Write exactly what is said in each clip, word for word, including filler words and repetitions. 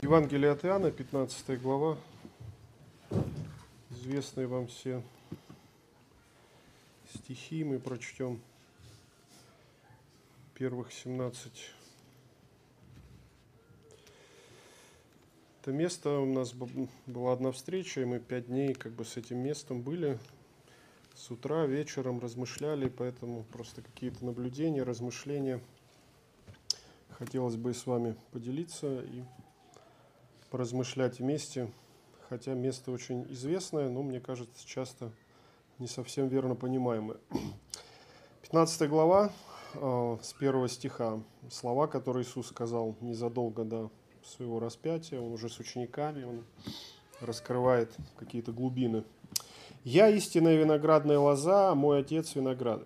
Евангелие от Иоанна, пятнадцатая глава, известные вам все стихи, мы прочтем первых семнадцать. Это место, у нас была одна встреча, и мы пять дней как бы с этим местом были, с утра, вечером размышляли, поэтому просто какие-то наблюдения, размышления хотелось бы с вами поделиться и поразмышлять вместе, хотя место очень известное, но, мне кажется, часто не совсем верно понимаемое. пятнадцатая глава, э, с первого стиха, слова, которые Иисус сказал незадолго до своего распятия, он уже с учениками, он раскрывает какие-то глубины. «Я истинная виноградная лоза, а мой отец виноградарь.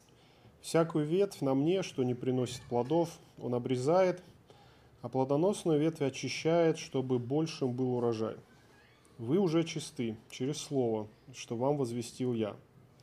Всякую ветвь на мне, что не приносит плодов, он обрезает, а плодоносную ветвь очищает, чтобы большим был урожай. Вы уже чисты через слово, что вам возвестил я.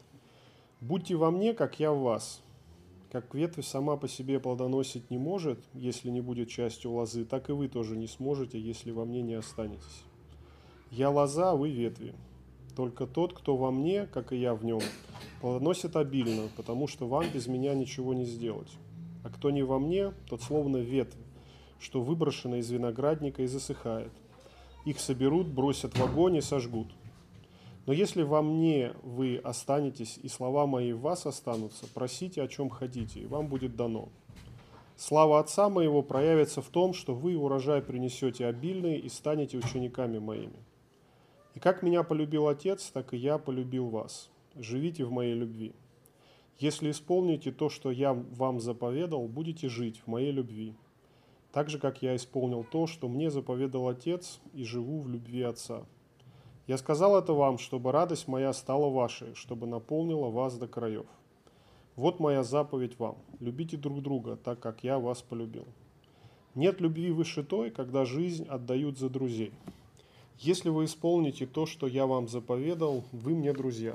Будьте во мне, как я в вас. Как ветвь сама по себе плодоносить не может, если не будет частью лозы, так и вы тоже не сможете, если во мне не останетесь. Я лоза, а вы ветви. Только тот, кто во мне, как и я в нем, плодоносит обильно, потому что вам без меня ничего не сделать. А кто не во мне, тот словно ветвь, что выброшено из виноградника и засыхает. Их соберут, бросят в огонь и сожгут. Но если во мне вы останетесь, и слова мои в вас останутся, просите, о чем хотите, и вам будет дано. Слава Отца моего проявится в том, что вы урожай принесете обильный и станете учениками моими. И как меня полюбил Отец, так и я полюбил вас. Живите в моей любви. Если исполните то, что я вам заповедал, будете жить в моей любви. Так же, как я исполнил то, что мне заповедал Отец, и живу в любви Отца. Я сказал это вам, чтобы радость моя стала вашей, чтобы наполнила вас до краев. Вот моя заповедь вам. Любите друг друга, так как я вас полюбил. Нет любви выше той, когда жизнь отдают за друзей. Если вы исполните то, что я вам заповедал, вы мне друзья.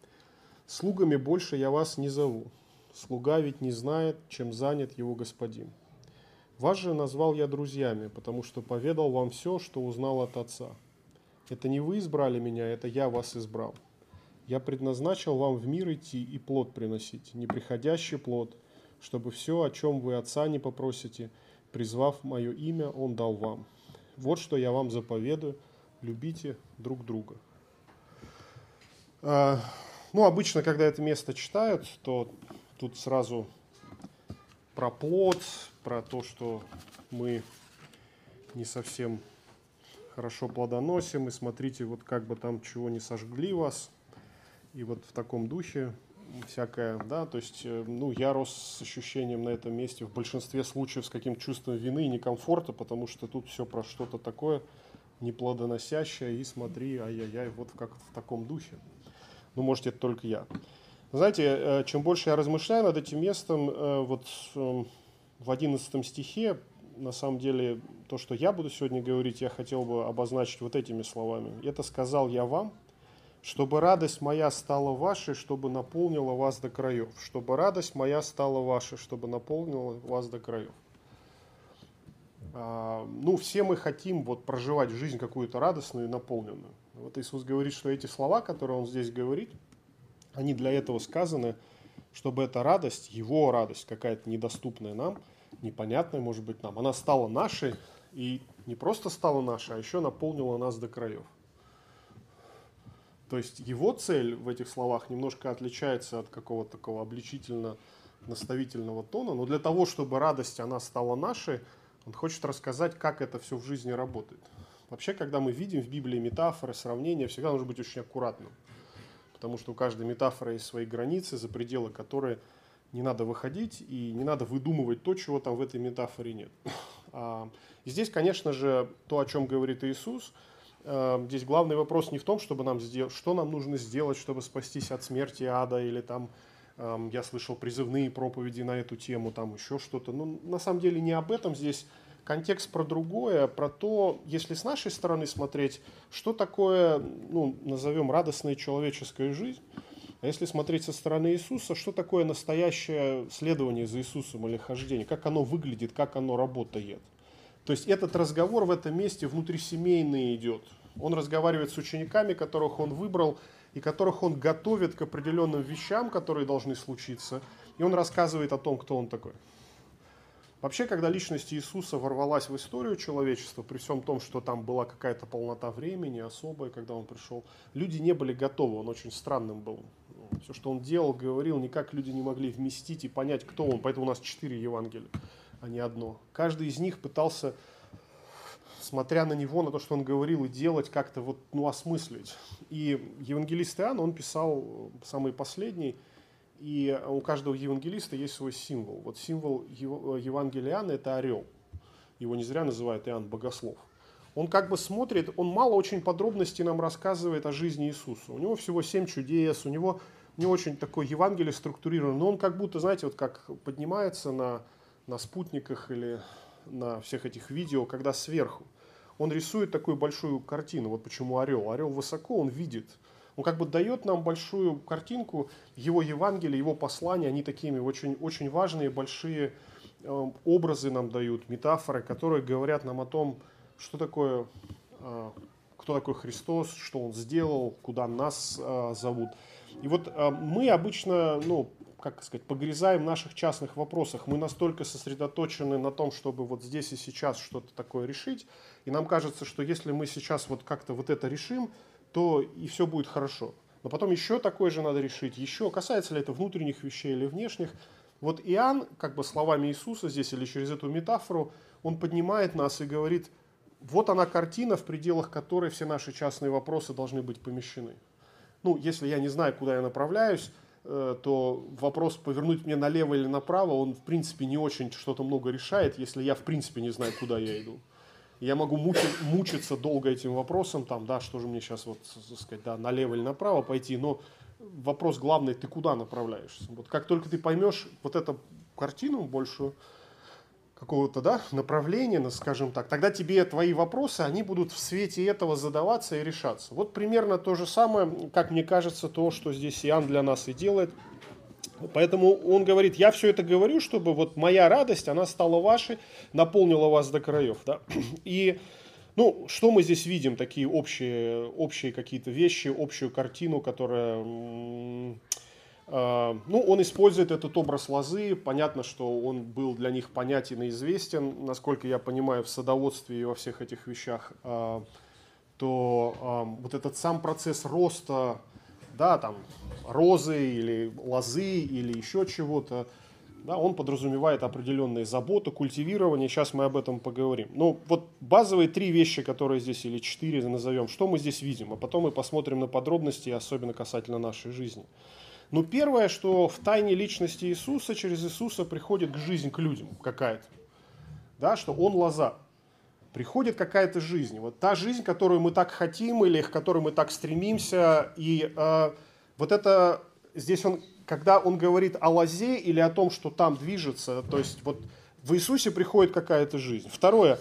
Слугами больше я вас не зову. Слуга ведь не знает, чем занят его господин. Вас же назвал я друзьями, потому что поведал вам все, что узнал от Отца. Это не вы избрали меня, это я вас избрал. Я предназначил вам в мир идти и плод приносить, неприходящий плод, чтобы все, о чем вы Отца не попросите, призвав мое имя, Он дал вам. Вот что я вам заповедую, любите друг друга». А, ну, обычно, когда это место читают, то тут сразу про плод, про то, что мы не совсем хорошо плодоносим, и смотрите, вот как бы там чего не сожгли вас, и вот в таком духе всякое, да, то есть, ну, я рос с ощущением на этом месте в большинстве случаев с каким-то чувством вины и некомфорта, потому что тут все про что-то такое неплодоносящее, и смотри, ай-яй-яй, вот как в таком духе. Ну, может, это только я. Знаете, чем больше я размышляю над этим местом, вот в одиннадцатом стихе, на самом деле, то, что я буду сегодня говорить, я хотел бы обозначить вот этими словами. «Это сказал я вам, чтобы радость моя стала вашей, чтобы наполнила вас до краев». Чтобы радость моя стала вашей, чтобы наполнила вас до краев. А, ну, все мы хотим вот проживать жизнь какую-то радостную и наполненную. Вот Иисус говорит, что эти слова, которые Он здесь говорит, они для этого сказаны, чтобы эта радость, Его радость, какая-то недоступная нам, непонятная, может быть, нам, она стала нашей, и не просто стала нашей, а еще наполнила нас до краев. То есть его цель в этих словах немножко отличается от какого-то такого обличительно-наставительного тона, но для того, чтобы радость, она стала нашей, он хочет рассказать, как это все в жизни работает. Вообще, когда мы видим в Библии метафоры, сравнения, всегда нужно быть очень аккуратным, потому что у каждой метафоры есть свои границы, за пределы которой не надо выходить и не надо выдумывать то, чего там в этой метафоре нет. И здесь, конечно же, то, о чем говорит Иисус, здесь главный вопрос не в том, чтобы нам сделать, что нам нужно сделать, чтобы спастись от смерти и ада, или там, я слышал призывные проповеди на эту тему, там еще что-то. Но на самом деле не об этом здесь. Контекст про другое, про то, если с нашей стороны смотреть, что такое, ну, назовем, радостная человеческая жизнь, а если смотреть со стороны Иисуса, что такое настоящее следование за Иисусом или хождение, как оно выглядит, как оно работает. То есть этот разговор в этом месте внутрисемейный идет. Он разговаривает с учениками, которых он выбрал, и которых он готовит к определенным вещам, которые должны случиться. И он рассказывает о том, кто он такой. Вообще, когда личность Иисуса ворвалась в историю человечества, при всем том, что там была какая-то полнота времени особая, когда он пришел, люди не были готовы, он очень странным был. Все, что он делал, говорил, никак люди не могли вместить и понять, кто он. Поэтому у нас четыре Евангелия, а не одно. Каждый из них пытался, смотря на него, на то, что он говорил и делать, как-то вот, ну, осмыслить. И евангелист Иоанн, он писал самый последний, и у каждого евангелиста есть свой символ. Вот символ Евангелия Иоанна – это орел. Его не зря называют Иоанн Богослов. Он как бы смотрит, он мало очень подробностей нам рассказывает о жизни Иисуса. У него всего семь чудес, у него не очень такой Евангелие структурировано, но он как будто, знаете, вот как поднимается на, на спутниках или на всех этих видео, когда сверху. Он рисует такую большую картину. Вот почему орел. Орел высоко, он видит. Он как бы дает нам большую картинку, его Евангелие, его послания, они такими очень, очень важные, большие э, образы нам дают, метафоры, которые говорят нам о том, что такое, э, кто такой Христос, что Он сделал, куда нас э, зовут. И вот э, мы обычно, ну, как сказать, погрязаем в наших частных вопросах. Мы настолько сосредоточены на том, чтобы вот здесь и сейчас что-то такое решить, и нам кажется, что если мы сейчас вот как-то вот это решим, то и все будет хорошо. Но потом еще такое же надо решить. Еще, касается ли это внутренних вещей или внешних. Вот Иоанн, как бы словами Иисуса здесь или через эту метафору, он поднимает нас и говорит, вот она картина, в пределах которой все наши частные вопросы должны быть помещены. Ну, если я не знаю, куда я направляюсь, то вопрос повернуть мне налево или направо, он в принципе не очень что-то много решает, если я в принципе не знаю, куда я иду. Я могу мучить, мучиться долго этим вопросом, там, да, что же мне сейчас, вот, так сказать, да, налево или направо пойти, но вопрос главный, ты куда направляешься. Вот как только ты поймешь вот эту картину большую, какого-то, да, направления, скажем так, тогда тебе твои вопросы, они будут в свете этого задаваться и решаться. Вот примерно то же самое, как мне кажется, то, что здесь Иоанн для нас и делает. Поэтому он говорит, я все это говорю, чтобы вот моя радость, она стала вашей, наполнила вас до краев. Да? И, ну, что мы здесь видим, такие общие, общие какие-то вещи, общую картину, которая, э, ну, он использует этот образ лозы, понятно, что он был для них понятен и известен, насколько я понимаю, в садоводстве и во всех этих вещах, э, то э, вот этот сам процесс роста, да, там, розы или лозы или еще чего-то, да, он подразумевает определенные заботы, культивирование, сейчас мы об этом поговорим. Но вот базовые три вещи, которые здесь, или четыре назовем, что мы здесь видим, а потом мы посмотрим на подробности, особенно касательно нашей жизни. Ну, первое, что в тайне личности Иисуса, через Иисуса приходит к жизнь, к людям какая-то, да, что Он лоза. Приходит какая-то жизнь, вот та жизнь, которую мы так хотим или к которой мы так стремимся. И э, вот это здесь он, когда он говорит о лозе или о том, что там движется, то есть вот в Иисусе приходит какая-то жизнь. Второе,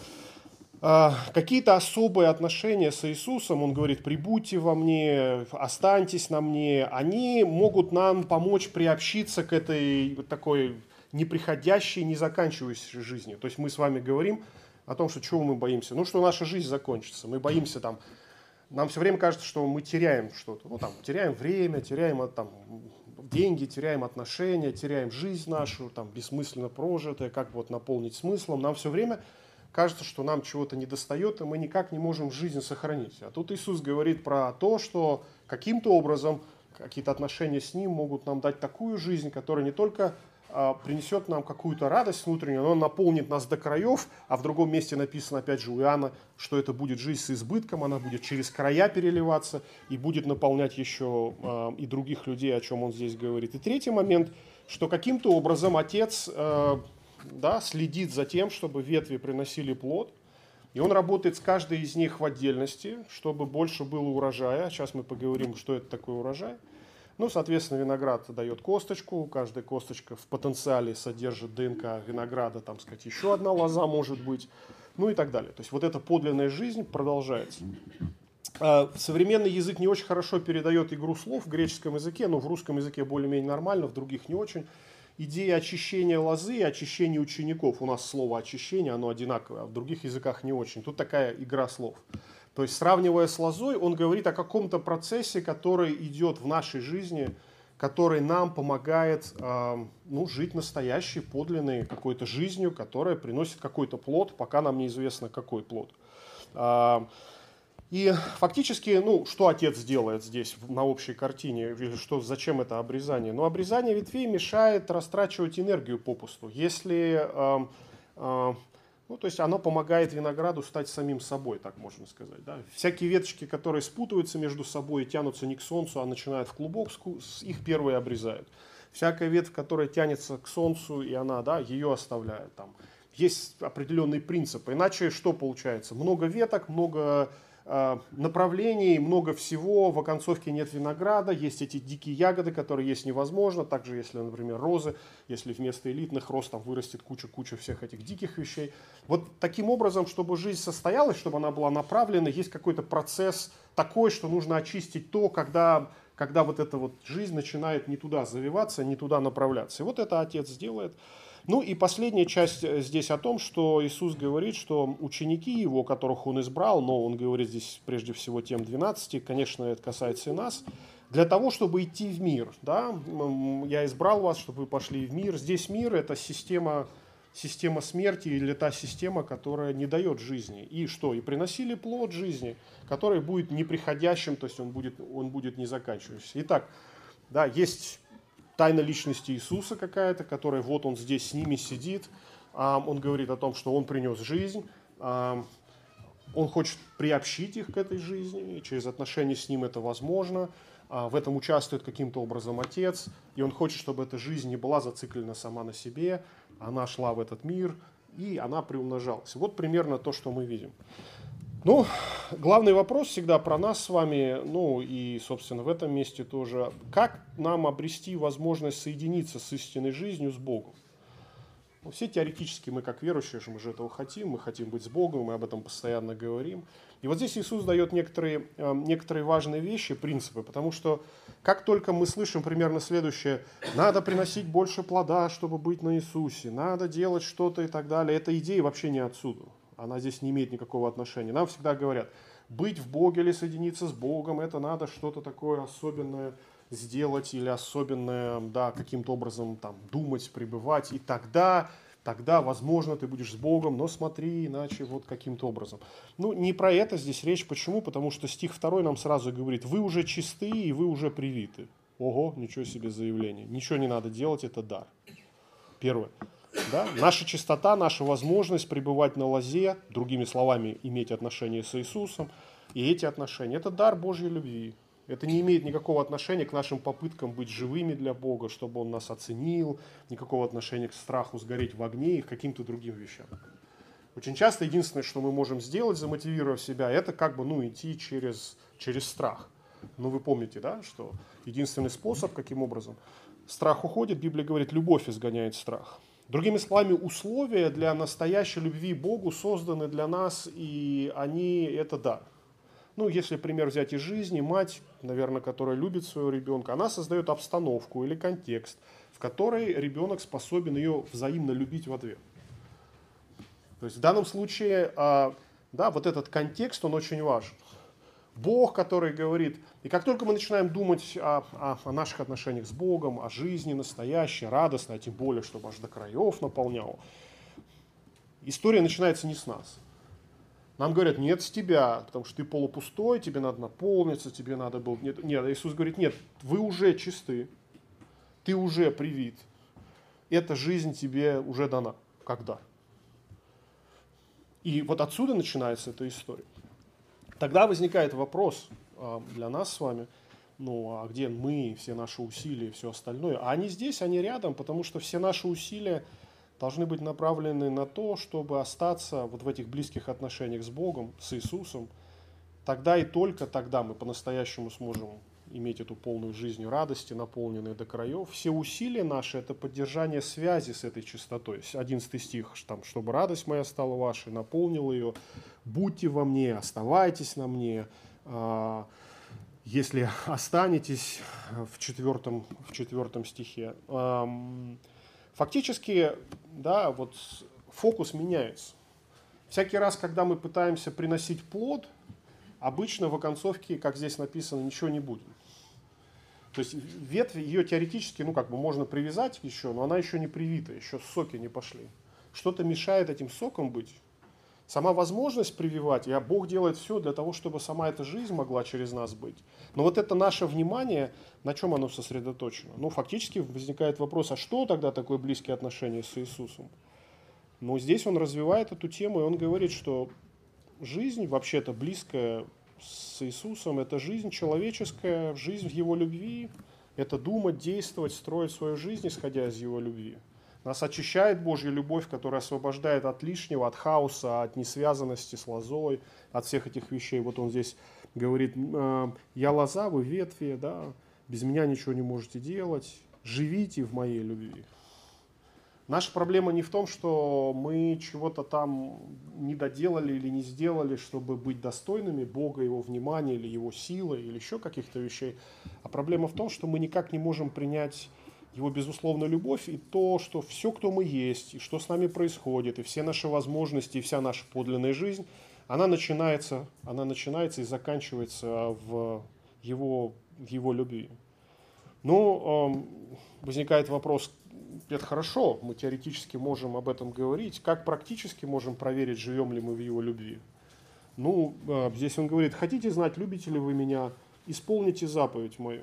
э, какие-то особые отношения с Иисусом, он говорит, прибудьте во мне, останьтесь на мне, они могут нам помочь приобщиться к этой вот такой неприходящей, не заканчивающейся жизни. То есть мы с вами говорим о том, что чего мы боимся. Ну, что наша жизнь закончится. Мы боимся там, нам все время кажется, что мы теряем что-то. Ну, там, теряем время, теряем там, деньги, теряем отношения, теряем жизнь нашу, там, бессмысленно прожитое, как вот наполнить смыслом. Нам все время кажется, что нам чего-то недостает, и мы никак не можем жизнь сохранить. А тут Иисус говорит про то, что каким-то образом какие-то отношения с Ним могут нам дать такую жизнь, которая не только принесет нам какую-то радость внутреннюю, но наполнит нас до краев, а в другом месте написано, опять же, у Иоанна, что это будет жизнь с избытком, она будет через края переливаться и будет наполнять еще э, и других людей, о чем он здесь говорит. И третий момент, что каким-то образом Отец э, да, следит за тем, чтобы ветви приносили плод, и он работает с каждой из них в отдельности, чтобы больше было урожая. Сейчас мы поговорим, что это такое урожай. Ну, соответственно, виноград дает косточку, каждая косточка в потенциале содержит ДНК винограда, там, сказать, еще одна лоза может быть, ну и так далее. То есть вот эта подлинная жизнь продолжается. Современный язык не очень хорошо передает игру слов в греческом языке, но в русском языке более-менее нормально, в других не очень. идея очищения лозы и очищения учеников. У нас слово очищение, оно одинаковое, а в других языках не очень. Тут такая игра слов. То есть, сравнивая с лозой, он говорит о каком-то процессе, который идет в нашей жизни, который нам помогает э, ну, жить настоящей, подлинной какой-то жизнью, которая приносит какой-то плод, пока нам неизвестно, какой плод. Э, и фактически, ну, что отец делает здесь на общей картине, или что, зачем это обрезание? Ну, обрезание ветвей мешает растрачивать энергию попусту. Если... Э, э, Ну, то есть оно помогает винограду стать самим собой, так можно сказать. Да? Всякие веточки, которые спутываются между собой и тянутся не к солнцу, а начинают в клубок, их первые обрезают. Всякая ветвь, которая тянется к солнцу, и она, да, ее оставляют там. Есть определенные принципы. Иначе что получается? Много веток, много э, направлений, много всего. В оконцовке нет винограда, есть эти дикие ягоды, которые есть невозможно. Также, если, например, розы, если вместо элитных роз там вырастет куча-куча всех этих диких вещей. Вот таким образом, чтобы жизнь состоялась, чтобы она была направлена, есть какой-то процесс такой, что нужно очистить то, когда, когда вот эта вот жизнь начинает не туда завиваться, не туда направляться. И вот это отец делает. Ну и последняя часть здесь о том, что Иисус говорит, что ученики его, которых он избрал, но он говорит здесь прежде всего тем двенадцати, конечно, это касается и нас, для того, чтобы идти в мир. Да? Я избрал вас, чтобы вы пошли в мир. Здесь мир – это система, система смерти или та система, которая не дает жизни. И что? И приносили плод жизни, который будет неприходящим, то есть он будет, он будет не заканчивающийся. Итак, да, есть... тайна личности Иисуса какая-то, которая вот он здесь с ними сидит. Он говорит о том, что он принес жизнь. Он хочет приобщить их к этой жизни, и через отношения с ним это возможно. В этом участвует каким-то образом Отец. И он хочет, чтобы эта жизнь не была зациклена сама на себе. Она шла в этот мир, и она приумножалась. Вот примерно то, что мы видим. Ну, главный вопрос всегда про нас с вами, ну и, собственно, в этом месте тоже. Как нам обрести возможность соединиться с истинной жизнью, с Богом? Ну, все теоретически мы, как верующие, мы же этого хотим, мы хотим быть с Богом, мы об этом постоянно говорим. И вот здесь Иисус дает некоторые, некоторые важные вещи, принципы, потому что как только мы слышим примерно следующее: надо приносить больше плода, чтобы быть на Иисусе, надо делать что-то и так далее, эта идея вообще не отсюда. Она здесь не имеет никакого отношения. Нам всегда говорят, быть в Боге или соединиться с Богом, это надо что-то такое особенное сделать или особенное, да, каким-то образом там думать, пребывать, и тогда, тогда, возможно, ты будешь с Богом, но смотри, иначе вот каким-то образом. Ну, не про это здесь речь. Почему? Потому что стих второй нам сразу говорит: вы уже чисты и вы уже привиты. Ого, ничего себе заявление. Ничего не надо делать, это дар. Первое. Да? Наша чистота, наша возможность пребывать на лозе, другими словами, иметь отношения с Иисусом, и эти отношения – это дар Божьей любви. Это не имеет никакого отношения к нашим попыткам быть живыми для Бога, чтобы Он нас оценил, никакого отношения к страху сгореть в огне и к каким-то другим вещам. Очень часто единственное, что мы можем сделать, замотивировав себя, это как бы, ну, идти через, через страх. Ну, вы помните, да, что единственный способ, каким образом страх уходит, Библия говорит, любовь изгоняет страх. Другими словами, условия для настоящей любви Богу созданы для нас, и они – это дар. Ну, если пример взять из жизни, мать, наверное, которая любит своего ребенка, она создает обстановку или контекст, в которой ребенок способен ее взаимно любить в ответ. То есть в данном случае, да, вот этот контекст, он очень важен. Бог, который говорит, и как только мы начинаем думать о, о, о наших отношениях с Богом, о жизни настоящей, радостной, а тем более, чтобы аж до краев наполняло, история начинается не с нас. Нам говорят, нет, с тебя, потому что ты полупустой, тебе надо наполниться, тебе надо было... Нет, нет, Иисус говорит, нет, вы уже чисты, ты уже привит, эта жизнь тебе уже дана, как дар. И вот отсюда начинается эта история. Тогда возникает вопрос для нас с вами, ну а где мы, все наши усилия и все остальное? А они здесь, они рядом, потому что все наши усилия должны быть направлены на то, чтобы остаться вот в этих близких отношениях с Богом, с Иисусом. Тогда и только тогда мы по-настоящему сможем иметь эту полную жизнь радости, наполненную до краев. Все усилия наши – это поддержание связи с этой чистотой. одиннадцатый стих, там, чтобы радость моя стала вашей, наполнила ее. Будьте во мне, оставайтесь на мне. Если останетесь в четвертом, в четвертом стихе. Фактически, да, вот фокус меняется. Всякий раз, когда мы пытаемся приносить плод, обычно в оконцовке, как здесь написано, ничего не будет. То есть ветвь, ее теоретически, ну как бы можно привязать еще, но она еще не привита, еще соки не пошли. Что-то мешает этим соком быть. Сама возможность прививать, и Бог делает все для того, чтобы сама эта жизнь могла через нас быть. Но вот это наше внимание, на чем оно сосредоточено? Ну, фактически возникает вопрос, а что тогда такое близкие отношения с Иисусом? Ну, здесь он развивает эту тему, и он говорит, что жизнь вообще-то близкая с Иисусом, это жизнь человеческая, жизнь в Его любви, это думать, действовать, строить свою жизнь, исходя из Его любви. Нас очищает Божья любовь, которая освобождает от лишнего, от хаоса, от несвязанности с лозой, от всех этих вещей. Вот он здесь говорит, я лоза, вы ветви, да, без меня ничего не можете делать, живите в моей любви. Наша проблема не в том, что мы чего-то там не доделали или не сделали, чтобы быть достойными Бога, Его внимания или Его силы или еще каких-то вещей. А проблема в том, что мы никак не можем принять Его безусловную любовь и то, что все, кто мы есть, и что с нами происходит, и все наши возможности, и вся наша подлинная жизнь, она начинается, она начинается и заканчивается в Его, в его любви. Ну, возникает вопрос, это хорошо, мы теоретически можем об этом говорить, как практически можем проверить, живем ли мы в Его любви? Ну, здесь он говорит, хотите знать, любите ли вы меня, исполните заповедь мою.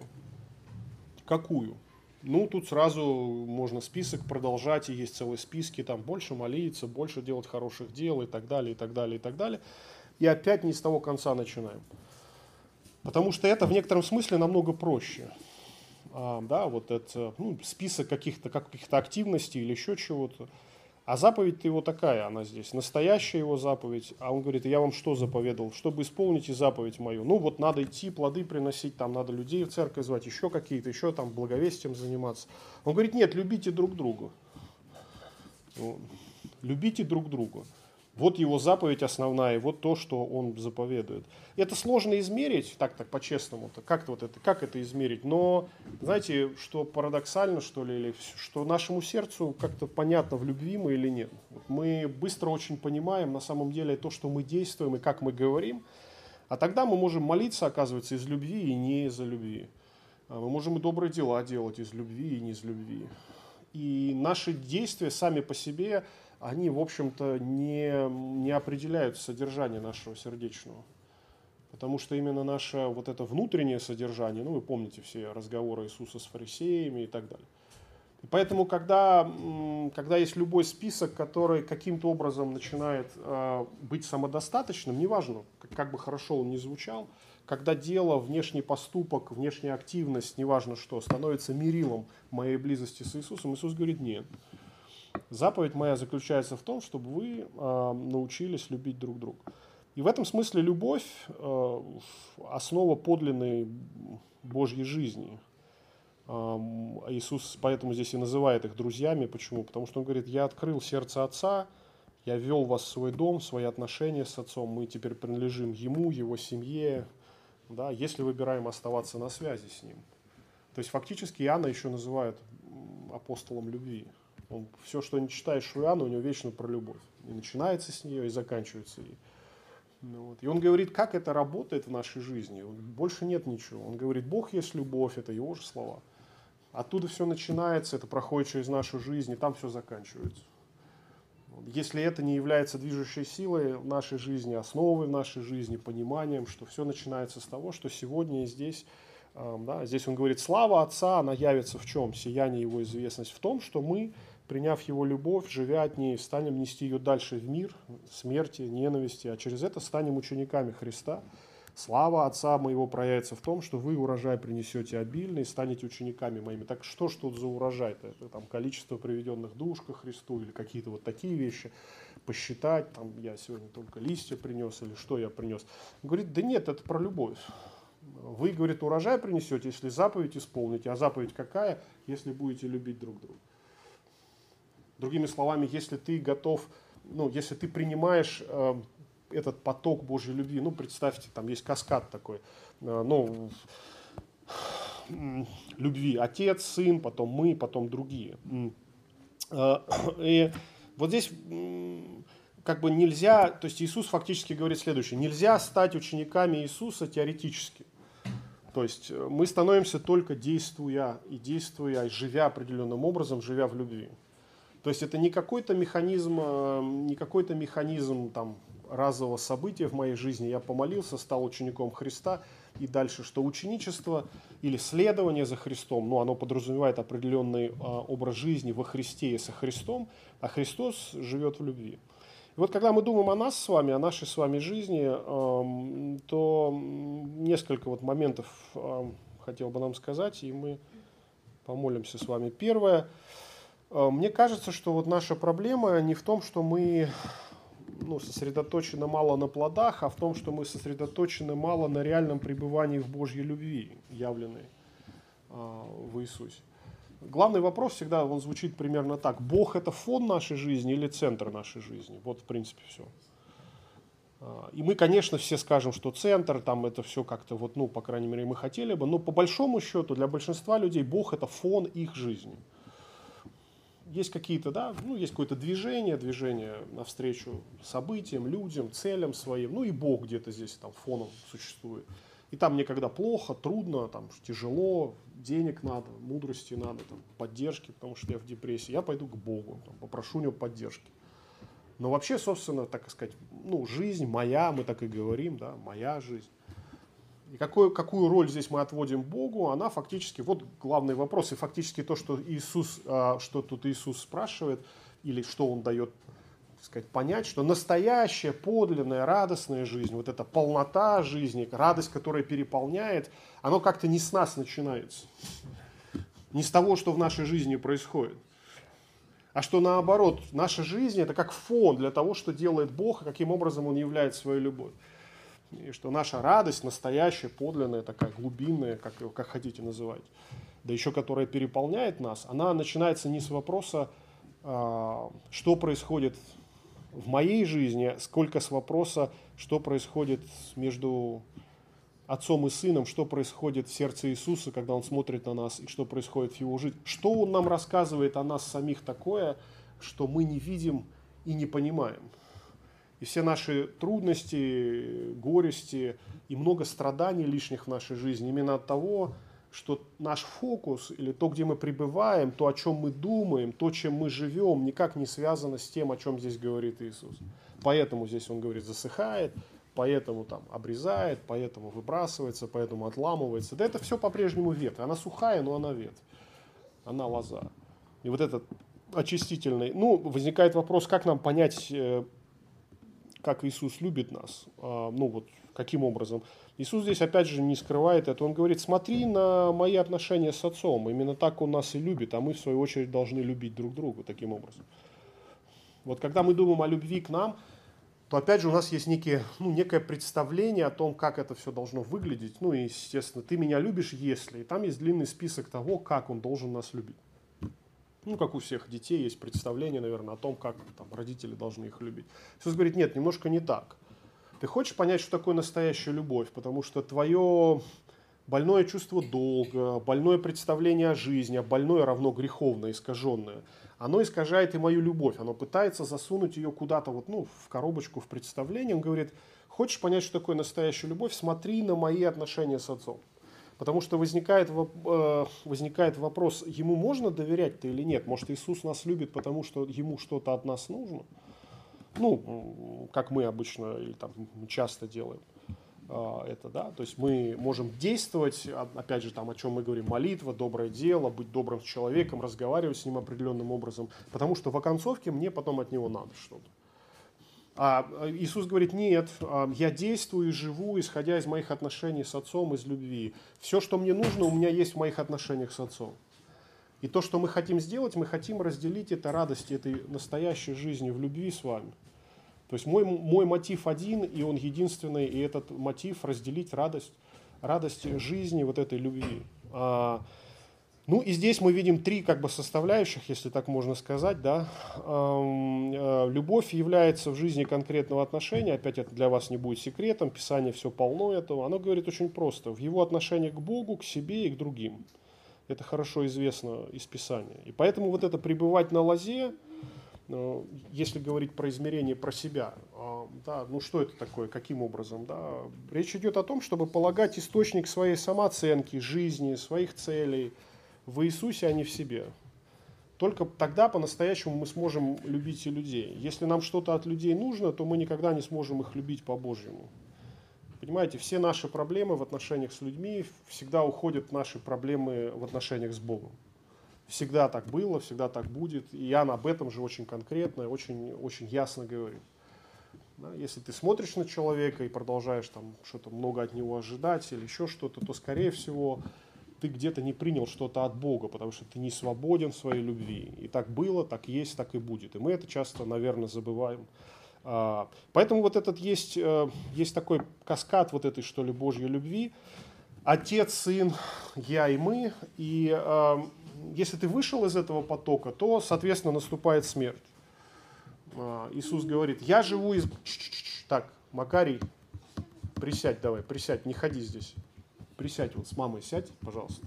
Какую? Ну, тут сразу можно список продолжать, и есть целые списки, там больше молиться, больше делать хороших дел и так далее, и так далее, и так далее. И опять не с того конца начинаем. Потому что это в некотором смысле намного проще. А, да, вот это ну, список каких-то каких-то активностей или еще чего-то. А заповедь-то его такая, она здесь, настоящая его заповедь. А он говорит, я вам что заповедовал? Чтобы исполните заповедь мою. Ну вот надо идти, плоды приносить, там надо людей в церковь звать, еще какие-то, еще там благовестием заниматься. Он говорит, нет, любите друг друга. Любите друг друга. Вот его заповедь основная, вот то, что он заповедует. Это сложно измерить, так, так по-честному-то, как-то вот это, как это измерить. Но, знаете, что парадоксально, что ли, или что нашему сердцу как-то понятно, в любви мы или нет. Мы быстро очень понимаем на самом деле то, что мы действуем и как мы говорим. А тогда мы можем молиться, оказывается, из любви и не из-за любви. Мы можем и добрые дела делать из любви и не из любви. И наши действия сами по себе, они, в общем-то, не, не определяют содержание нашего сердечного. Потому что именно наше вот это внутреннее содержание, ну, вы помните все разговоры Иисуса с фарисеями и так далее. И поэтому, когда, когда есть любой список, который каким-то образом начинает э, быть самодостаточным, неважно, как, как бы хорошо он ни звучал, когда дело, внешний поступок, внешняя активность, неважно что, становится мерилом моей близости с Иисусом, Иисус говорит, нет. Заповедь моя заключается в том, чтобы вы э, научились любить друг друга. И в этом смысле любовь э, основа подлинной Божьей жизни. Э, Иисус поэтому здесь и называет их друзьями. Почему? Потому что он говорит, я открыл сердце Отца, я ввел вас в свой дом, в свои отношения с Отцом, мы теперь принадлежим Ему, Его семье, да, если выбираем оставаться на связи с Ним. То есть фактически Иоанна еще называют апостолом любви. Он, все, что не читаешь у Иоанна, у него вечно про любовь. И начинается с нее, и заканчивается ей. Ну, вот. И он говорит, как это работает в нашей жизни. Больше нет ничего. Он говорит, Бог есть любовь, это его же слова. Оттуда все начинается, это проходит через нашу жизнь, и там все заканчивается. Если это не является движущей силой в нашей жизни, основой в нашей жизни, пониманием, что все начинается с того, что сегодня и здесь, да, здесь он говорит, слава Отца, она явится в чем? Сияние Его известность в том, что мы, приняв Его любовь, живя от ней, станем нести ее дальше в мир, смерти, ненависти, а через это станем учениками Христа. Слава Отца моего проявится в том, что вы урожай принесете обильный и станете учениками моими. Так что ж тут за урожай-то? Это там количество приведенных душ ко Христу или какие-то вот такие вещи посчитать, там я сегодня только листья принес или что я принес. Он говорит, да нет, это про любовь. Вы, говорит, урожай принесете, если заповедь исполните. А заповедь какая? Если будете любить друг друга. Другими словами, если ты готов, ну, если ты принимаешь э, этот поток Божьей любви, ну, представьте, там есть каскад такой, э, ну, любви. Отец, Сын, потом мы, потом другие. И вот здесь как бы нельзя, то есть Иисус фактически говорит следующее: нельзя стать учениками Иисуса теоретически. То есть мы становимся только действуя, и действуя, и живя определенным образом, живя в любви. То есть это не какой-то механизм, не какой-то механизм там, разового события в моей жизни. Я помолился, стал учеником Христа, и дальше что ученичество или следование за Христом, ну, оно подразумевает определенный а, образ жизни во Христе и со Христом, а Христос живет в любви. И вот когда мы думаем о нас с вами, о нашей с вами жизни, э, то несколько вот моментов э, хотел бы нам сказать, и мы помолимся с вами. Первое. Мне кажется, что вот наша проблема не в том, что мы ну, сосредоточены мало на плодах, а в том, что мы сосредоточены мало на реальном пребывании в Божьей любви, явленной а, в Иисусе. Главный вопрос всегда, он звучит примерно так: Бог — это фон нашей жизни или центр нашей жизни? Вот, в принципе, все. И мы, конечно, все скажем, что центр, там это все как-то, вот, ну, по крайней мере, мы хотели бы, но по большому счету для большинства людей Бог — это фон их жизни. Есть какие-то, да, ну, есть какое-то движение, движение навстречу событиям, людям, целям своим, ну и Бог где-то здесь там фоном существует. И там мне когда плохо, трудно, там тяжело, денег надо, мудрости надо, там, поддержки, потому что я в депрессии, я пойду к Богу, там, попрошу у него поддержки. Но вообще, собственно, так сказать, ну, жизнь моя, мы так и говорим, да, моя жизнь. И какую, какую роль здесь мы отводим Богу, она фактически, вот главный вопрос, и фактически то, что Иисус, что тут Иисус спрашивает, или что Он дает, так сказать, понять, что настоящая, подлинная, радостная жизнь, вот эта полнота жизни, радость, которая переполняет, оно как-то не с нас начинается, не с того, что в нашей жизни происходит, а что наоборот, наша жизнь это как фон для того, что делает Бог, и каким образом Он являет свою любовь. И что наша радость настоящая, подлинная, такая глубинная, как, как хотите называть, да еще которая переполняет нас, она начинается не с вопроса, что происходит в моей жизни, сколько с вопроса, что происходит между отцом и сыном, что происходит в сердце Иисуса, когда Он смотрит на нас, и что происходит в Его жизни. Что Он нам рассказывает о нас самих такое, что мы не видим и не понимаем. И все наши трудности, горести и много страданий лишних в нашей жизни именно от того, что наш фокус или то, где мы пребываем, то, о чем мы думаем, то, чем мы живем, никак не связано с тем, о чем здесь говорит Иисус. Поэтому здесь Он говорит, засыхает, поэтому там обрезает, поэтому выбрасывается, поэтому отламывается. Да это все по-прежнему ветвь. Она сухая, но она ветвь. Она лоза. И вот этот очистительный... Ну, возникает вопрос, как нам понять... как Иисус любит нас, ну вот каким образом. Иисус здесь опять же не скрывает это, Он говорит, смотри на мои отношения с Отцом, именно так Он нас и любит, а мы в свою очередь должны любить друг друга таким образом. Вот когда мы думаем о любви к нам, то опять же у нас есть некие, ну, некое представление о том, как это все должно выглядеть, ну и естественно, ты меня любишь, если, и там есть длинный список того, как Он должен нас любить. Ну, как у всех детей есть представление, наверное, о том, как там, родители должны их любить. Иисус говорит, нет, немножко не так. Ты хочешь понять, что такое настоящая любовь, потому что твое больное чувство долга, больное представление о жизни, а больное равно греховное, искаженное, оно искажает и мою любовь, оно пытается засунуть ее куда-то вот, ну, в коробочку, в представление. Он говорит, хочешь понять, что такое настоящая любовь, смотри на мои отношения с Отцом. Потому что возникает, возникает вопрос, ему можно доверять-то или нет? Может, Иисус нас любит, потому что ему что-то от нас нужно? Ну, как мы обычно или там часто делаем это, да? То есть мы можем действовать, опять же, там, о чем мы говорим, молитва, доброе дело, быть добрым человеком, разговаривать с ним определенным образом, потому что в оконцовке мне потом от него надо что-то. А Иисус говорит, нет, я действую и живу, исходя из моих отношений с Отцом, из любви. Все, что мне нужно, у меня есть в моих отношениях с Отцом. И то, что мы хотим сделать, мы хотим разделить это радость этой настоящей жизни в любви с вами. То есть мой, мой мотив один, и он единственный, и этот мотив разделить радость, радость жизни вот этой любви. Ну и здесь мы видим три как бы составляющих, если так можно сказать, да. Любовь является в жизни конкретного отношения, опять это для вас не будет секретом, Писание все полно этого, оно говорит очень просто, в его отношении к Богу, к себе и к другим. Это хорошо известно из Писания. И поэтому вот это пребывать на лозе, если говорить про измерение, про себя, да, ну что это такое, каким образом? Да? Речь идет о том, чтобы полагать источник своей самооценки, жизни, своих целей в Иисусе, а не в себе. Только тогда по-настоящему мы сможем любить и людей. Если нам что-то от людей нужно, то мы никогда не сможем их любить по-божьему. Понимаете, все наши проблемы в отношениях с людьми всегда уходят в наши проблемы в отношениях с Богом. Всегда так было, всегда так будет. И Иоанн об этом же очень конкретно, очень, очень ясно говорит. Да, если ты смотришь на человека и продолжаешь там что-то много от него ожидать или еще что-то, то, скорее всего, ты где-то не принял что-то от Бога, потому что ты не свободен в своей любви. И так было, так есть, так и будет. И мы это часто, наверное, забываем. Поэтому вот этот есть, есть такой каскад вот этой, что ли, Божьей любви. Отец, Сын, я и мы. И если ты вышел из этого потока, то, соответственно, наступает смерть. Иисус говорит, я живу из... Так, Макарий, присядь давай, присядь, не ходи здесь. Присядь, вот с мамой сядь, пожалуйста.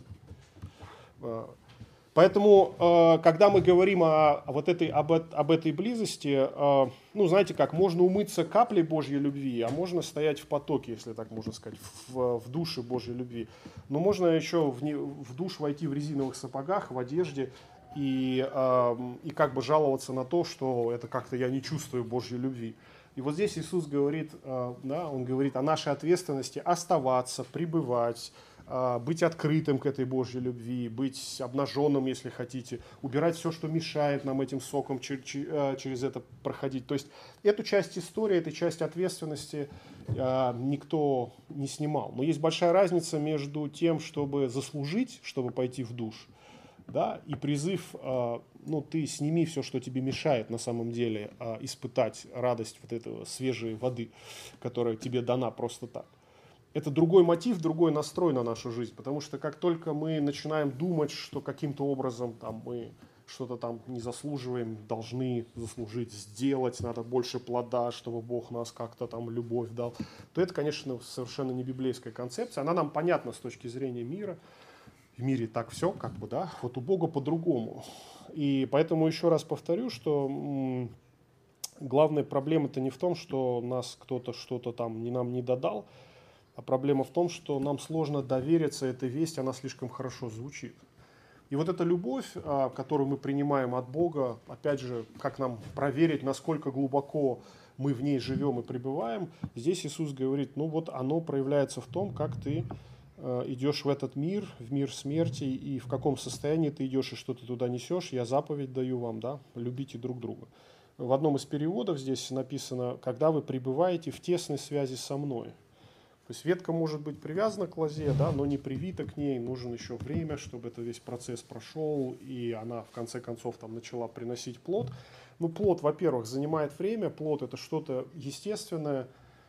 Поэтому, когда мы говорим о, вот этой, об, об этой близости, ну, знаете как, можно умыться каплей Божьей любви, а можно стоять в потоке, если так можно сказать, в, в душе Божьей любви. Но можно еще в, не, в душ войти в резиновых сапогах, в одежде и, и как бы жаловаться на то, что это как-то я не чувствую Божьей любви. И вот здесь Иисус говорит, да, Он говорит о нашей ответственности оставаться, пребывать, быть открытым к этой Божьей любви, быть обнаженным, если хотите, убирать все, что мешает нам этим соком через это проходить. То есть эту часть истории, эту часть ответственности никто не снимал. Но есть большая разница между тем, чтобы заслужить, чтобы пойти в душ, да, и призыв, ну, ты сними все, что тебе мешает на самом деле испытать радость вот этой свежей воды, которая тебе дана просто так. Это другой мотив, другой настрой на нашу жизнь, потому что как только мы начинаем думать, что каким-то образом там, мы что-то там не заслуживаем, должны заслужить, сделать, надо больше плода, чтобы Бог нас как-то там любовь дал, то это, конечно, совершенно не библейская концепция. Она нам понятна с точки зрения мира. В мире так все, как бы, да, вот у Бога по-другому. И поэтому еще раз повторю, что м- главная проблема-то не в том, что нас кто-то что-то там не, нам не додал, а проблема в том, что нам сложно довериться этой вести, она слишком хорошо звучит. И вот эта любовь, которую мы принимаем от Бога, опять же, как нам проверить, насколько глубоко мы в ней живем и пребываем, здесь Иисус говорит, ну вот оно проявляется в том, как ты идешь в этот мир, в мир смерти, и в каком состоянии ты идешь и что ты туда несешь. Я заповедь даю вам, да, любите друг друга. В одном из переводов здесь написано, когда вы пребываете в тесной связи со мной. То есть ветка может быть привязана к лозе, да, но не привита к ней, нужно еще время, чтобы этот весь процесс прошел, и она в конце концов там начала приносить плод. Ну, плод, во-первых, занимает время, плод это что-то естественное,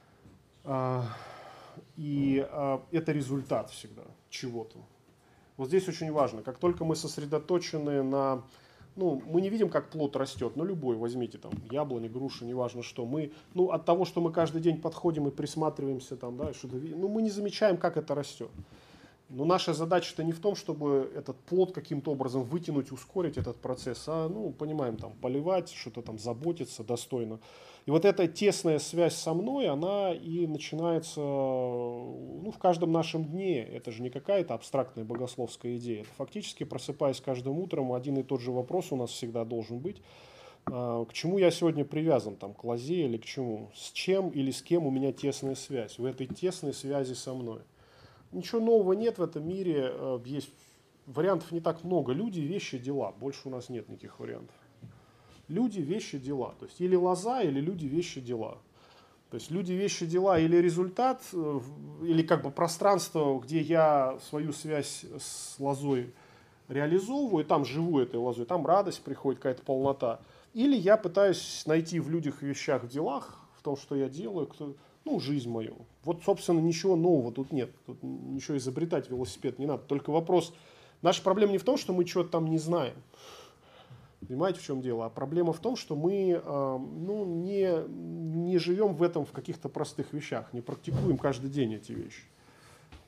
и это результат всегда чего-то. Вот здесь очень важно, как только мы сосредоточены на... Ну, мы не видим, как плод растет, но любой, возьмите там яблони, груши, неважно что. Мы, ну, от того, что мы каждый день подходим и присматриваемся там, да, что-то, ну, мы не замечаем, как это растет. Но наша задача-то не в том, чтобы этот плод каким-то образом вытянуть, ускорить этот процесс, а, ну, понимаем, там, поливать, что-то там заботиться достойно. И вот эта тесная связь со мной, она и начинается, ну, в каждом нашем дне. Это же не какая-то абстрактная богословская идея. Это фактически, просыпаясь каждым утром, один и тот же вопрос у нас всегда должен быть. К чему я сегодня привязан, там, к лозе или к чему? С чем или с кем у меня тесная связь? В этой тесной связи со мной. Ничего нового нет в этом мире, есть вариантов не так много. Люди, вещи, дела. Больше у нас нет никаких вариантов. Люди, вещи, дела. То есть или лоза, или люди, вещи, дела. То есть люди, вещи, дела или результат, или как бы пространство, где я свою связь с лозой реализовываю, там живу этой лозой, там радость приходит, какая-то полнота. Или я пытаюсь найти в людях, вещах, в делах, в том, что я делаю, кто, ну, жизнь мою. Вот, собственно, ничего нового тут нет. Тут ничего изобретать велосипед не надо. Только вопрос, наша проблема не в том, что мы чего-то там не знаем. Понимаете, в чем дело? А проблема в том, что мы ну, не, не живем в этом в каких-то простых вещах, не практикуем каждый день эти вещи.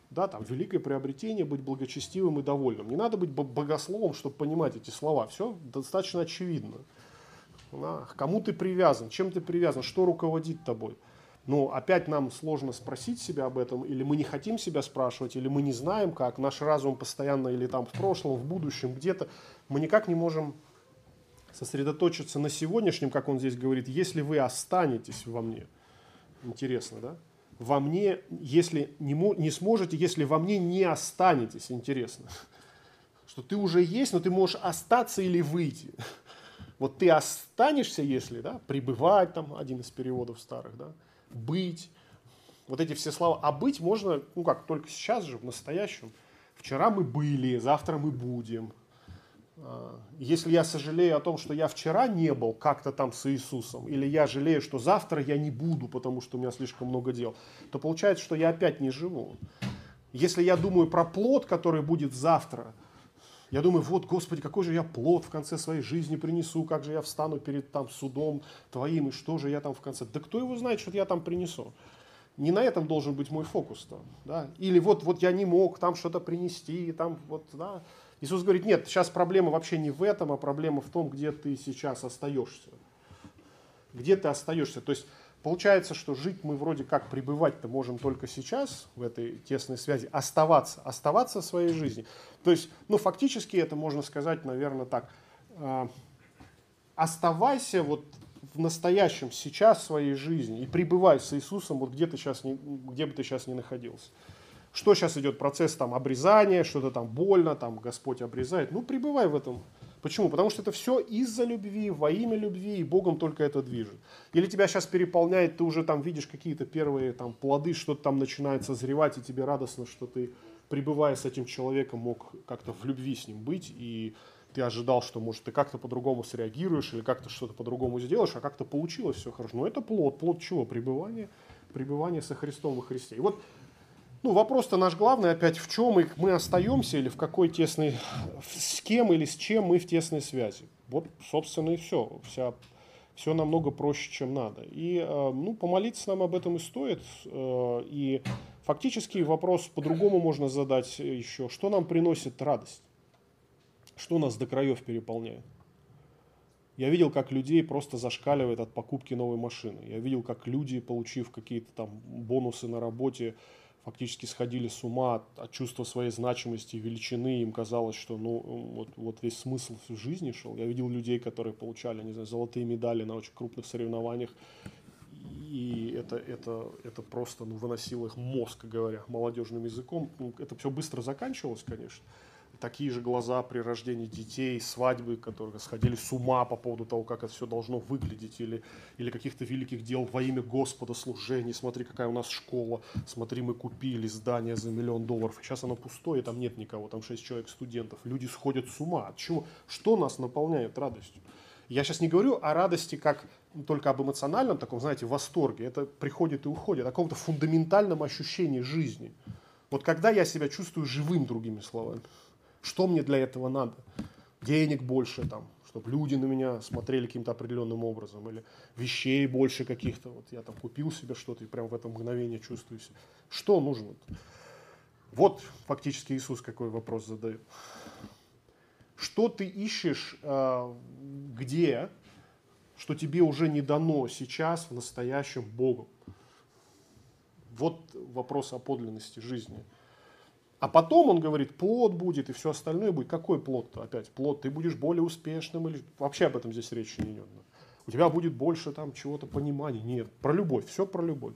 Да, там, великое приобретение быть благочестивым и довольным. Не надо быть богословом, чтобы понимать эти слова. Все достаточно очевидно. Да, к кому ты привязан, чем ты привязан, что руководит тобой. Но опять нам сложно спросить себя об этом, или мы не хотим себя спрашивать, или мы не знаем как. Наш разум постоянно или там в прошлом, в будущем, где-то. Мы никак не можем сосредоточиться на сегодняшнем, как он здесь говорит, если вы останетесь во мне. Интересно, да? Во мне, если не, не сможете, если во мне не останетесь, интересно. Что ты уже есть, но ты можешь остаться или выйти. Вот ты останешься, если, да, пребывать, там, один из переводов старых, да, быть. Вот эти все слова. А быть можно, ну как, только сейчас же, в настоящем. Вчера мы были, завтра мы будем. Если я сожалею о том, что я вчера не был как-то там с Иисусом, или я жалею, что завтра я не буду, потому что у меня слишком много дел, то получается, что я опять не живу. Если я думаю про плод, который будет завтра, я думаю, вот, Господи, какой же я плод в конце своей жизни принесу, как же я встану перед там судом Твоим, и что же я там в конце. Да кто его знает, что я там принесу? Не на этом должен быть мой фокус-то. Да? Или вот, вот я не мог там что-то принести, там вот, да. Иисус говорит, нет, сейчас проблема вообще не в этом, а проблема в том, где ты сейчас остаешься. Где ты остаешься. То есть получается, что жить мы вроде как пребывать-то можем только сейчас, в этой тесной связи, оставаться, оставаться в своей жизни. То есть, ну, фактически это можно сказать, наверное, так. Э, оставайся вот в настоящем, сейчас своей жизни и пребывай с Иисусом, вот где, ты сейчас не, где бы ты сейчас ни находился. Что сейчас идет? Процесс там обрезания, что-то там больно, там Господь обрезает. Ну, пребывай в этом. Почему? Потому что это все из-за любви, во имя любви, и Богом только это движет. Или тебя сейчас переполняет, ты уже там видишь какие-то первые там плоды, что-то там начинает созревать, и тебе радостно, что ты, пребывая с этим человеком, мог как-то в любви с ним быть, и ты ожидал, что, может, ты как-то по-другому среагируешь, или как-то что-то по-другому сделаешь, а как-то получилось все хорошо. Но это плод. Плод чего? Пребывание, пребывание со Христом во Христе. И вот ну, вопрос-то наш главный опять, в чем мы, мы остаемся, или в какой тесной, с кем или с чем мы в тесной связи. Вот, собственно, и все. Вся, все намного проще, чем надо. И ну, помолиться нам об этом и стоит. И фактически вопрос по-другому можно задать еще. Что нам приносит радость? Что нас до краев переполняет? Я видел, как людей просто зашкаливает от покупки новой машины. Я видел, как люди, получив какие-то там бонусы на работе, фактически сходили с ума от, от чувства своей значимости, величины. Им казалось, что ну, вот, вот весь смысл в жизни шел. Я видел людей, которые получали, не знаю, золотые медали на очень крупных соревнованиях. И это, это, это просто ну, выносило их мозг, говоря молодежным языком. Ну, это все быстро заканчивалось, конечно. Такие же глаза при рождении детей, свадьбы, которые сходили с ума по поводу того, как это все должно выглядеть, или, или каких-то великих дел во имя Господа, служений. Смотри, какая у нас школа, смотри, мы купили здание за миллион долларов, сейчас оно пустое, там нет никого, там шесть человек студентов. Люди сходят с ума. От чего? Что нас наполняет радостью? Я сейчас не говорю о радости как только об эмоциональном таком, знаете, восторге. Это приходит и уходит, о каком-то фундаментальном ощущении жизни. Вот когда я себя чувствую живым, другими словами. Что мне для этого надо? Денег больше, там, чтобы люди на меня смотрели каким-то определенным образом, или вещей больше каких-то. Вот я там купил себе что-то и прям в это мгновение чувствую себя. Что нужно? Вот фактически Иисус какой вопрос задает. Что ты ищешь, где, что тебе уже не дано сейчас, в настоящем Богом? Вот вопрос о подлинности жизни. А потом он говорит, плод будет и все остальное будет. Какой плод-то опять? Плод, ты будешь более успешным или вообще об этом здесь речи не идет. У тебя будет больше там чего-то понимания. Нет, про любовь, все про любовь.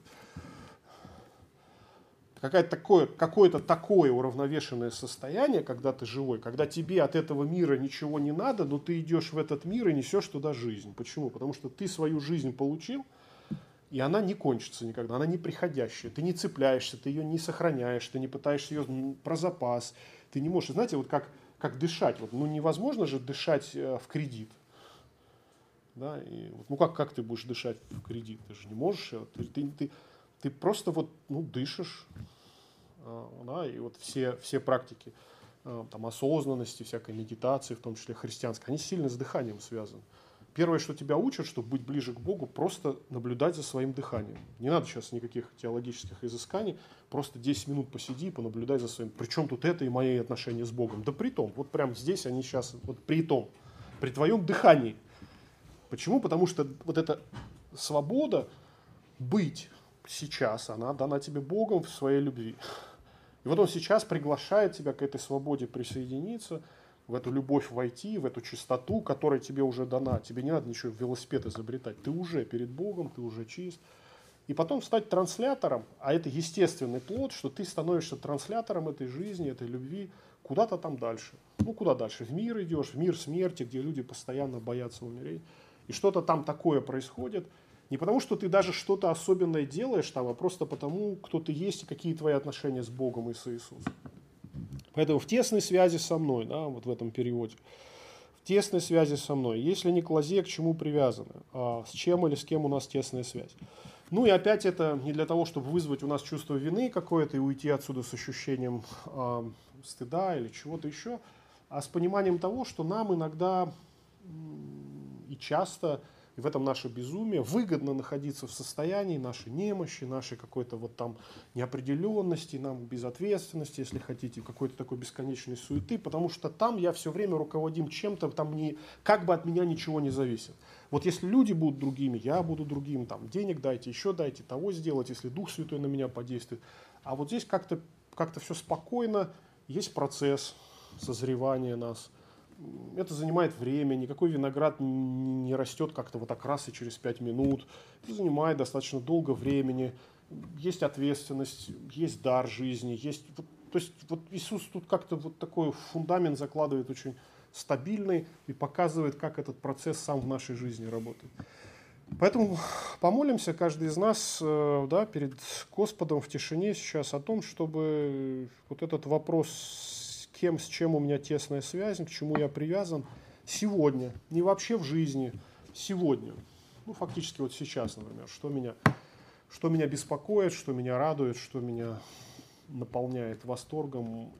Какое-то такое, какое-то такое уравновешенное состояние, когда ты живой, когда тебе от этого мира ничего не надо, но ты идешь в этот мир и несешь туда жизнь. Почему? Потому что ты свою жизнь получил, и она не кончится никогда, она не приходящая. Ты не цепляешься, ты ее не сохраняешь, ты не пытаешься ее про запас. Ты не можешь, знаете, вот как, как дышать. Вот, ну невозможно же дышать в кредит. Да? И вот, ну как, как ты будешь дышать в кредит? Ты же не можешь. Ты, ты, ты, ты просто вот, ну, дышишь. Да? И вот все, все практики там, осознанности, всякой медитации, в том числе христианской, они сильно с дыханием связаны. первое, что тебя учат, чтобы быть ближе к Богу, просто наблюдать за своим дыханием. Не надо сейчас никаких теологических изысканий, просто десять минут посиди и понаблюдай за своим. Причем тут это и мои отношения с Богом? Да при том, вот прямо здесь они сейчас, вот при том, при твоем дыхании. Почему? Потому что вот эта свобода быть сейчас, она дана тебе Богом в своей любви. И вот Он сейчас приглашает тебя к этой свободе присоединиться, в эту любовь войти, в эту чистоту, которая тебе уже дана. Тебе не надо ничего в велосипед изобретать. Ты уже перед Богом, ты уже чист. И потом стать транслятором, а это естественный плод, что ты становишься транслятором этой жизни, этой любви куда-то там дальше. Ну, куда дальше? В мир идешь, в мир смерти, где люди постоянно боятся умереть. И что-то там такое происходит. Не потому, что ты даже что-то особенное делаешь там, а просто потому, кто ты есть и какие твои отношения с Богом и с Иисусом. Поэтому в тесной связи со мной, да, вот в этом переводе, в тесной связи со мной. Если не к лозе, к чему привязаны? А с чем или с кем у нас тесная связь? Ну и опять это не для того, чтобы вызвать у нас чувство вины какое-то и уйти отсюда с ощущением э, стыда или чего-то еще, а с пониманием того, что нам иногда и часто, и в этом наше безумие, выгодно находиться в состоянии нашей немощи, нашей какой-то вот там неопределенности, нам безответственности, если хотите, какой-то такой бесконечной суеты, потому что там я все время руководим чем-то, там не, как бы от меня ничего не зависит. Вот если люди будут другими, я буду другим, там денег дайте, еще дайте, того сделать, если Дух Святой на меня подействует. А вот здесь как-то как-то все спокойно, есть процесс созревания нас. Это занимает время, никакой виноград не растет как-то вот так раз и через пять минут. Это занимает достаточно долго времени. Есть ответственность, есть дар жизни. Есть, вот, то есть вот Иисус тут как-то вот такой фундамент закладывает очень стабильный и показывает, как этот процесс сам в нашей жизни работает. Поэтому помолимся каждый из нас, да, перед Господом в тишине сейчас о том, чтобы вот этот вопрос, кем, с чем у меня тесная связь, к чему я привязан, сегодня, не вообще в жизни, сегодня, ну фактически вот сейчас, например, что меня, что меня беспокоит, что меня радует, что меня наполняет восторгом.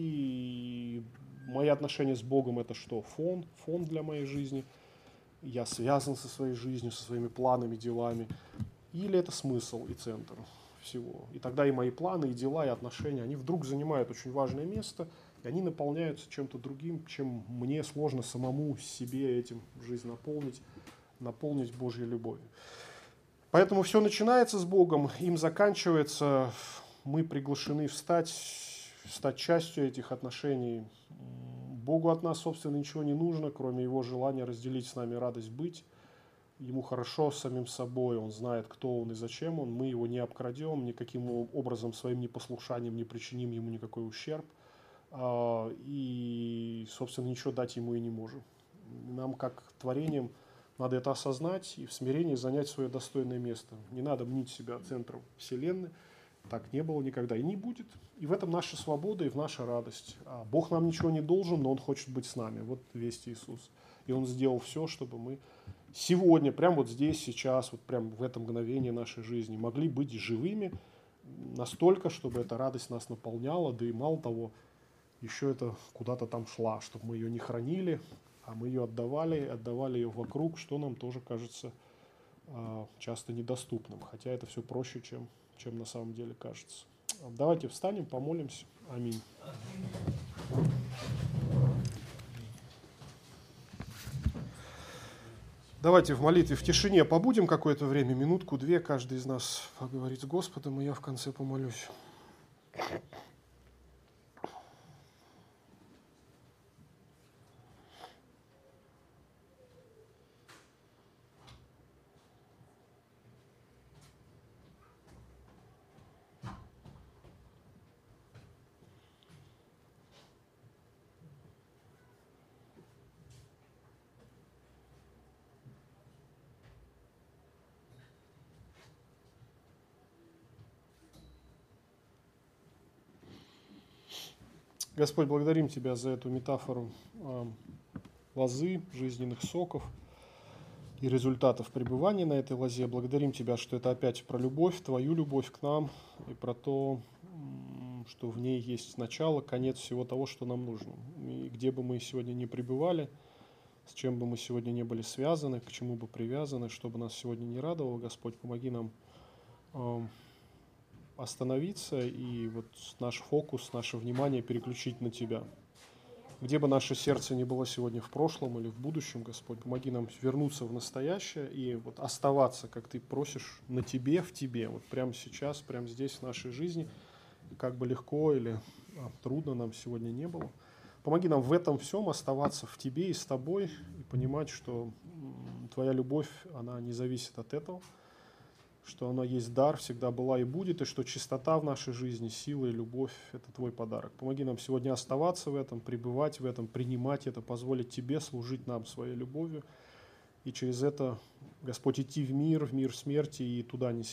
И мои отношения с Богом — это что? Фон, фон для моей жизни. Я связан со своей жизнью, со своими планами, делами. Или это смысл и центр всего. И тогда и мои планы, и дела, и отношения, они вдруг занимают очень важное место, и они наполняются чем-то другим, чем мне сложно самому себе этим жизнь наполнить, наполнить Божьей любовью. Поэтому все начинается с Богом, им заканчивается. Мы приглашены встать, стать частью этих отношений. Богу от нас, собственно, ничего не нужно, кроме Его желания разделить с нами радость быть. Ему хорошо с самим собой, Он знает, кто Он и зачем Он. Мы Его не обкрадем, никаким образом своим непослушанием не причиним Ему никакой ущерб. И, собственно, ничего дать Ему и не можем. Нам, как творениям, надо это осознать и в смирении занять свое достойное место. Не надо мнить себя центром Вселенной. Так не было никогда и не будет. И в этом наша свобода и в наша радость. А Бог нам ничего не должен, но Он хочет быть с нами. Вот весть Иисус. И Он сделал все, чтобы мы сегодня, прямо вот здесь, сейчас, вот прямо в это мгновение нашей жизни могли быть живыми настолько, чтобы эта радость нас наполняла. Да и мало того, еще это куда-то там шла, чтобы мы ее не хранили, а мы ее отдавали, отдавали ее вокруг, что нам тоже кажется часто недоступным. Хотя это все проще, чем, чем на самом деле кажется. Давайте встанем, помолимся. Аминь. Давайте в молитве, в тишине побудем какое-то время, минутку-две, каждый из нас поговорит с Господом, и я в конце помолюсь. Господь, благодарим Тебя за эту метафору э, лозы, жизненных соков и результатов пребывания на этой лозе. Благодарим Тебя, что это опять про любовь, Твою любовь к нам, и про то, что в ней есть начало, конец всего того, что нам нужно. И где бы мы сегодня ни пребывали, с чем бы мы сегодня не были связаны, к чему бы привязаны, что бы нас сегодня не радовало, Господь, помоги нам э, остановиться и вот наш фокус, наше внимание переключить на Тебя. Где бы наше сердце ни было сегодня в прошлом или в будущем, Господь, помоги нам вернуться в настоящее и вот оставаться, как Ты просишь, на Тебе, в Тебе, вот прямо сейчас, прямо здесь, в нашей жизни, как бы легко или а, трудно нам сегодня не было. Помоги нам в этом всем оставаться в Тебе и с Тобой, и понимать, что м, Твоя любовь, она не зависит от этого, что она есть дар, всегда была и будет, и что чистота в нашей жизни, сила и любовь – это Твой подарок. Помоги нам сегодня оставаться в этом, пребывать в этом, принимать это, позволить Тебе служить нам своей любовью, и через это, Господь, идти в мир, в мир смерти и туда нести